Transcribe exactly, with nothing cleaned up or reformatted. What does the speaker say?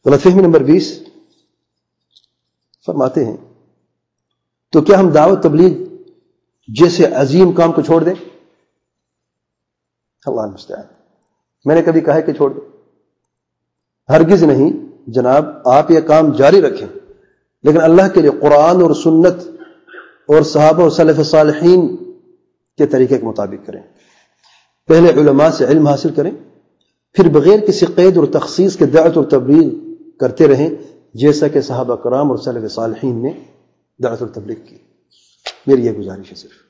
गलतफहमी नंबर बीस, फरमाते हैं तो क्या हम दावत तबलीग जैसे अजीम काम को छोड़ दें? अल्लाह मुस्तआन। मैंने कभी कहा है कि छोड़ दो, हरगिज नहीं जनाब। आप यह काम जारी रखें, लेकिन अल्लाह के लिए कुरान और सुन्नत और सहाबा और सलफ सालिहीन के तरीके के मुताबिक करें। पहले उलमा से इल्म हासिल करें, फिर बगैर किसी क़ैद और तख़सीस के दावत और तबलीग करते रहें, जैसा कि सहाबा कराम और सलफ सालिहीन ने दावत और तबलीग की। मेरी यह गुजारिश है सिर्फ।